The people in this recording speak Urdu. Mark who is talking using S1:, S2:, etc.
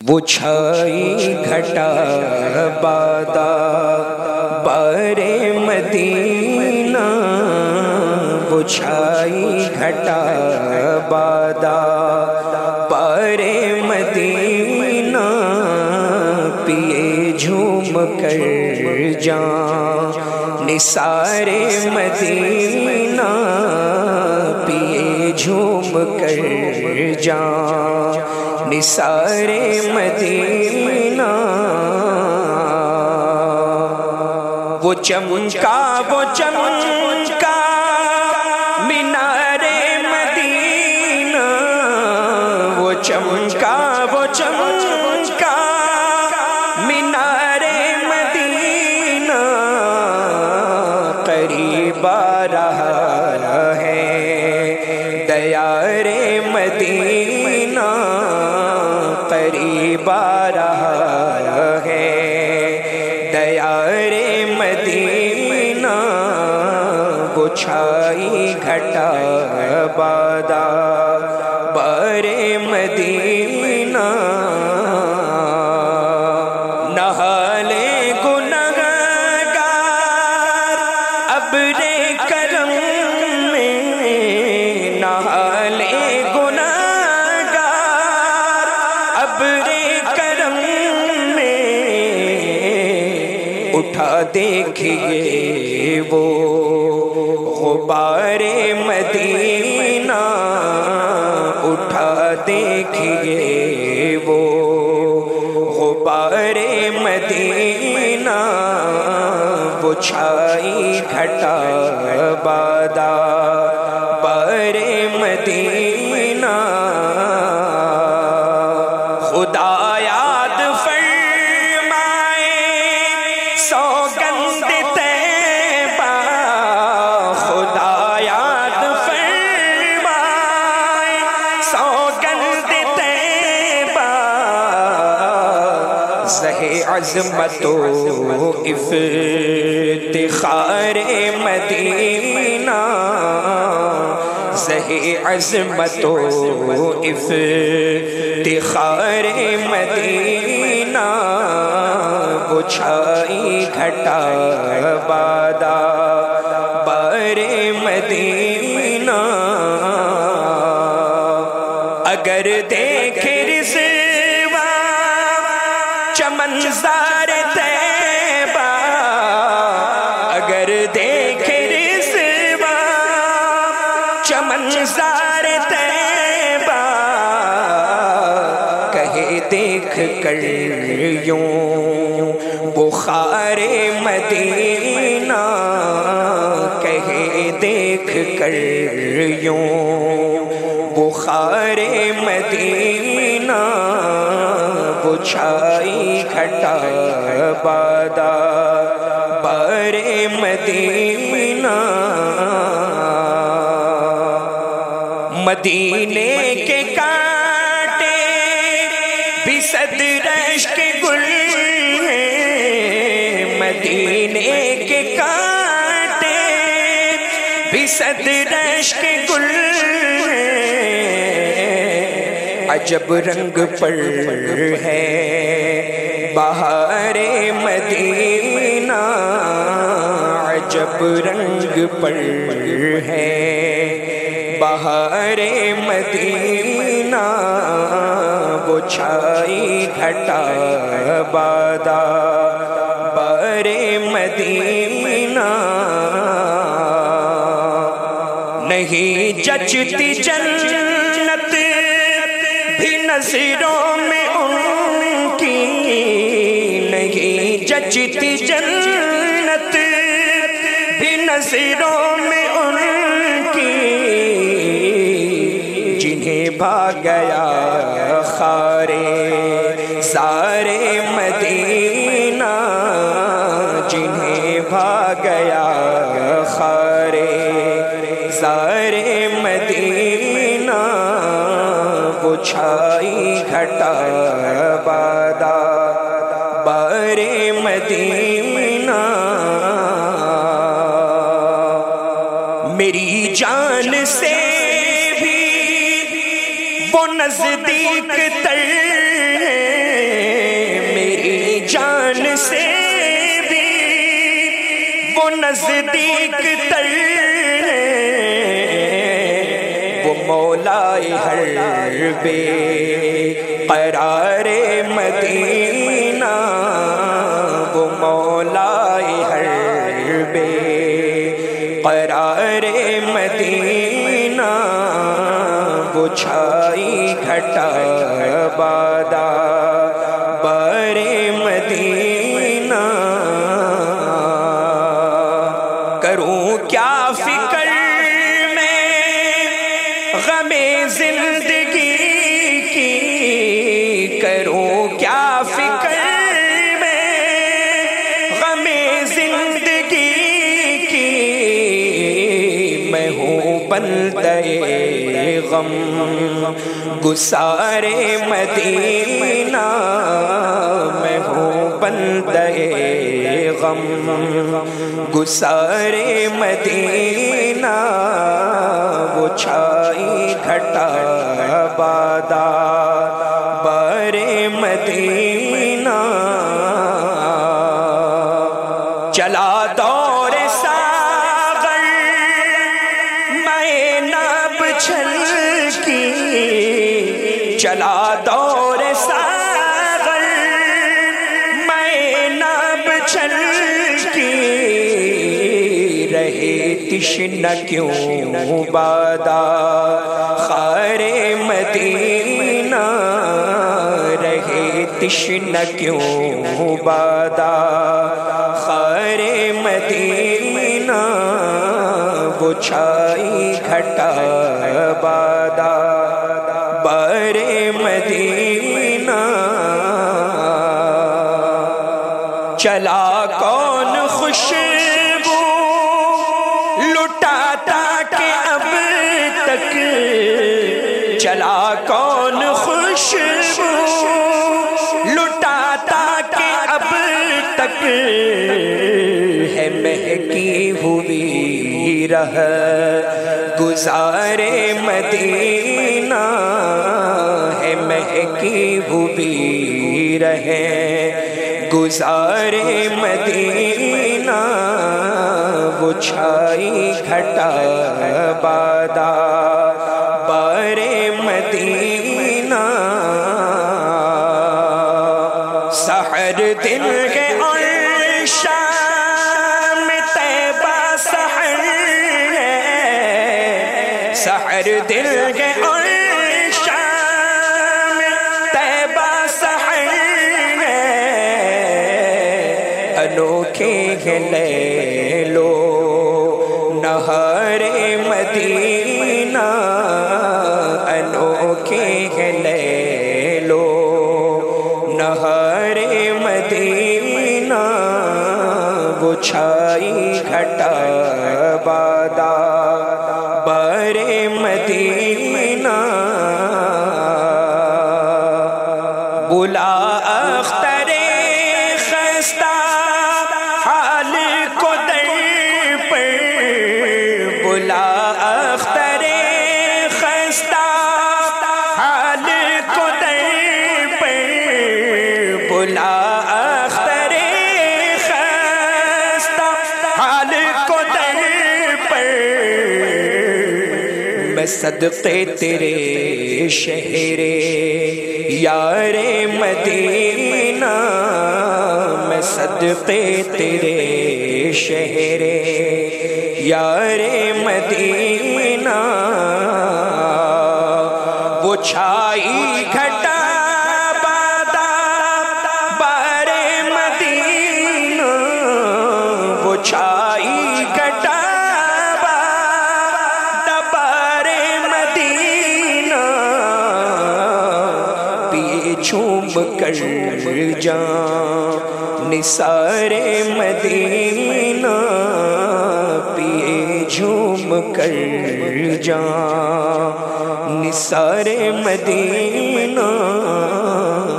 S1: وہ چھائی گھٹا بادا بارے مدینہ، وہ چھائی گھٹا بادا بارے مدینہ، پیے جھوم کر جان نثار مدینہ، پیے جھوم کر جان نثار مدینہ۔ وہ چمکا مینار مدینہ، وہ چمکا مینار مدینہ، قریب آ رہا ہے دیار مدینہ، قریب آ رہا ہے دیار مدینہ، وہ چھائی گھٹا بادا بارے مدینہ۔ نہالے گنہگار ابر کرم میں، نہالے گنہگار ابر کرم میں، اٹھا دیکھیے وہ غبار مدینہ، اٹھا دیکھیے وہ غبار مدینہ، وہ چھائی گھٹا بادا بارے مدینہ۔ خدا یاد فرمائے سوگند طیبہ، خدا یاد فرمائے سوگند طیبہ، زہ عظمت و افتخار مدینہ، زہ عظمت و افتخار مدینہ، وہ چھائی گھٹا بادا بارے مدینہ۔ اگر دیکھے رضوان چمنزار طیبہ، اگر دیکھے رضوان چمنزار طیبہ، کہے دیکھ کر یوں بخار مدینہ، کہے دیکھ کر یوں بخار مدینہ، وہ چھائی گھٹا بادا بارے مدینہ۔ مدینے کے کانٹے بھی صد رشک گل ہیں، مدینے کے کانٹے بھی صد رشک گل ہیں، عجب رنگ پر ہے بہار مدینہ، عجب رنگ پر ہے بہار مدینہ، وہ چھائی گھٹا بادا بارے مدینہ۔ نہیں جچتی جنت بھی نظروں میں ان کی، نہیں جچتی جنت بھی نظروں میں ان کی، جنہیں بھا گیا خارے سارے مدینہ، جنہیں بھا گیا خارے سارے مدینہ، وہ چھائی گھٹا بادا بارے مدینہ۔ میری جان سے بھی وہ نزدیک تر ہے، نزدیک تر ہے، وہ مولائے ہر بے قرار مدینہ، وہ مولائے ہر بے قرار مدینہ، وہ چھائی گھٹا بادا بارے مدینہ۔ کروں کیا فکر میں غم زندگی کی، کروں کیا فکر میں غم زندگی کی، میں ہوں بندے غم گسار مدینہ، میں ہوں بندے غم گسار مدینہ، وہ چھائی گھٹا بادا بارے مدینہ۔ چلا دور ساغر میں ناب چھلکی، چلا دور ساغر میں ناب چھلکی، رہے تشنہ کیوں بادا خار مدینہ، رہے تشنہ کیوں بادا خار مدینہ، وہ چھائی گھٹا بادا بارے مدینہ۔ چلا کون خوشبو لٹاتا کہ اب تک، چلا کون خوشبو لٹاتا کہ اب تک، ہے مہکی ہوئی رہ گزارے مدینہ، ہے مہکی ہوئی رہے گزارے مدینہ، وہ چھائی گھٹا بادا بارے مدینہ۔ سحر دل کے اور شام طیبہ سحر ہے، سحر دل کے اور شام طیبہ سحر ہے، انوکھے لے لو نہار مدینہ، انوکھے لے لو نہار مدینہ، وہ چھائی گھٹا بادا بارے مدینہ۔ بلا اختر خستہ حال کو در پر، بلا اختر خستہ حال کو در پر، بلا اختر خستہ حال کو در پر، میں صدقے تیرے شہر یار مدینہ، میں صدقے تیرے شہر یار مدینہ، وہ چھائی گھٹا بادا بارے مدینہ، وہ چھائی گھٹا بادا بارے مدینہ، پیے جھوم کر جان نثار مدینہ، پیے جھوم کر جان نثار مدینہ۔